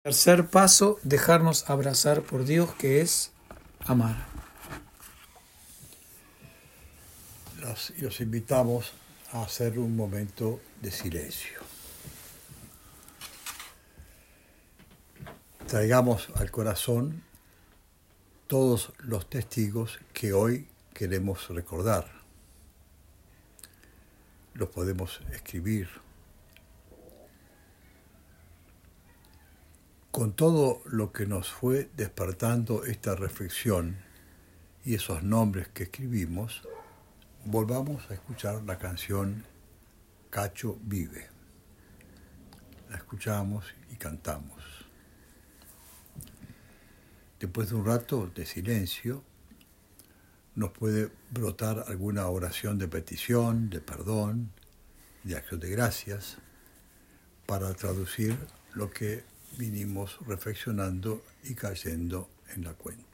Tercer paso, dejarnos abrazar por Dios, que es amar. Los invitamos a hacer un momento de silencio. Traigamos al corazón todos los testigos que hoy queremos recordar. Los podemos escribir. Con todo lo que nos fue despertando esta reflexión y esos nombres que escribimos, volvamos a escuchar la canción Cacho Vive. La escuchamos y cantamos. Después de un rato de silencio, nos puede brotar alguna oración de petición, de perdón, de acción de gracias, para traducir lo que vinimos reflexionando y cayendo en la cuenta.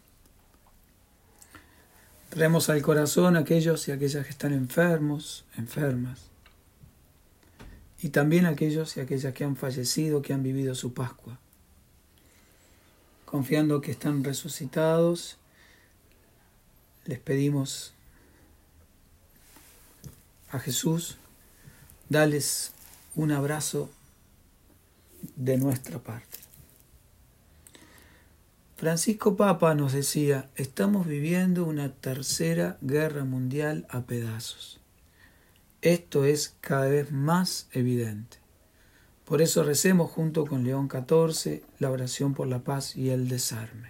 Traemos al corazón a aquellos y aquellas que están enfermos, enfermas, y también a aquellos y aquellas que han fallecido, que han vivido su Pascua, confiando que están resucitados. Les pedimos a Jesús, dales un abrazo de nuestra parte. Francisco Papa nos decía, estamos viviendo una tercera guerra mundial a pedazos. Esto es cada vez más evidente. Por eso recemos junto con León XIV la oración por la paz y el desarme.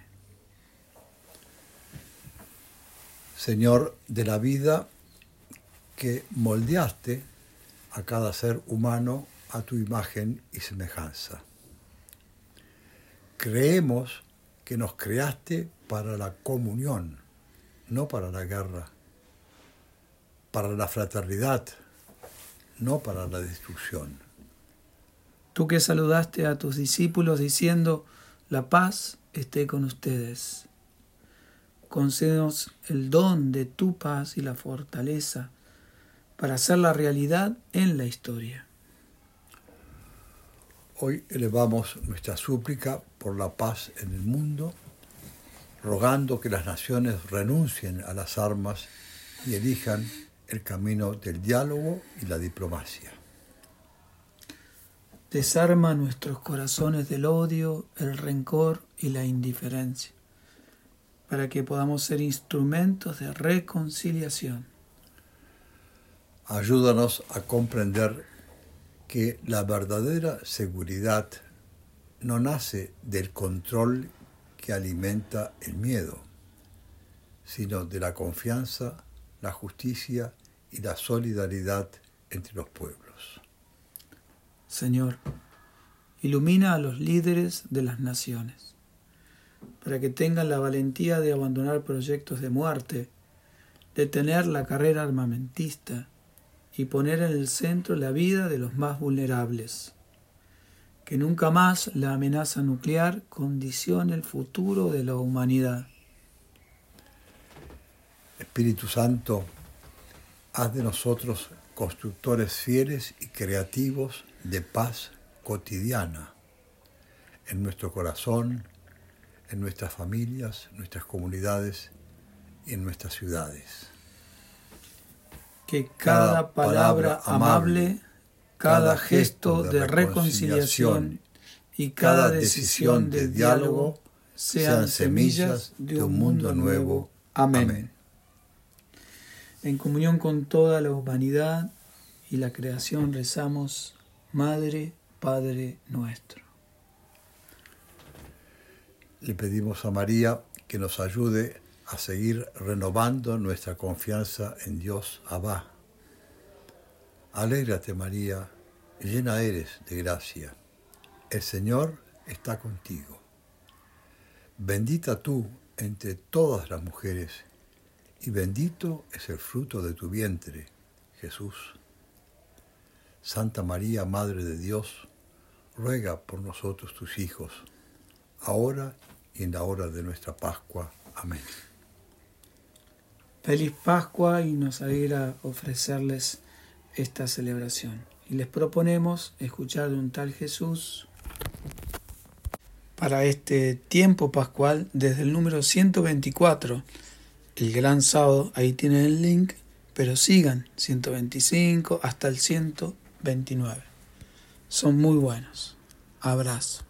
Señor de la vida, que moldeaste a cada ser humano a tu imagen y semejanza. Creemos que nos creaste para la comunión, no para la guerra, para la fraternidad, no para la destrucción. Tú que saludaste a tus discípulos diciendo, la paz esté con ustedes. Concédenos el don de tu paz y la fortaleza para hacer la realidad en la historia. Hoy elevamos nuestra súplica por la paz en el mundo, rogando que las naciones renuncien a las armas y elijan el camino del diálogo y la diplomacia. Desarma nuestros corazones del odio, el rencor y la indiferencia, para que podamos ser instrumentos de reconciliación. Ayúdanos a comprender que la verdadera seguridad no nace del control que alimenta el miedo, sino de la confianza, la justicia y la solidaridad entre los pueblos. Señor, ilumina a los líderes de las naciones, para que tengan la valentía de abandonar proyectos de muerte, detener la carrera armamentista y poner en el centro la vida de los más vulnerables. Que nunca más la amenaza nuclear condicione el futuro de la humanidad. Espíritu Santo, haz de nosotros constructores fieles y creativos de paz cotidiana en nuestro corazón, en nuestras familias, nuestras comunidades y en nuestras ciudades. Que cada palabra amable, cada gesto de reconciliación y cada decisión de diálogo sean semillas de un mundo nuevo. Amén. En comunión con toda la humanidad y la creación rezamos, Madre, Padre nuestro. Le pedimos a María que nos ayude a seguir renovando nuestra confianza en Dios Abba. Alégrate, María, llena eres de gracia. El Señor está contigo. Bendita tú entre todas las mujeres, y bendito es el fruto de tu vientre, Jesús. Santa María, Madre de Dios, ruega por nosotros tus hijos, ahora y en la hora de nuestra Pascua. Amén. Feliz Pascua, y nos alegra ofrecerles esta celebración. Y les proponemos escuchar de un tal Jesús para este tiempo pascual desde el número 124, el gran sábado, ahí tienen el link, pero sigan 125 hasta el 129. Son muy buenos. Abrazo.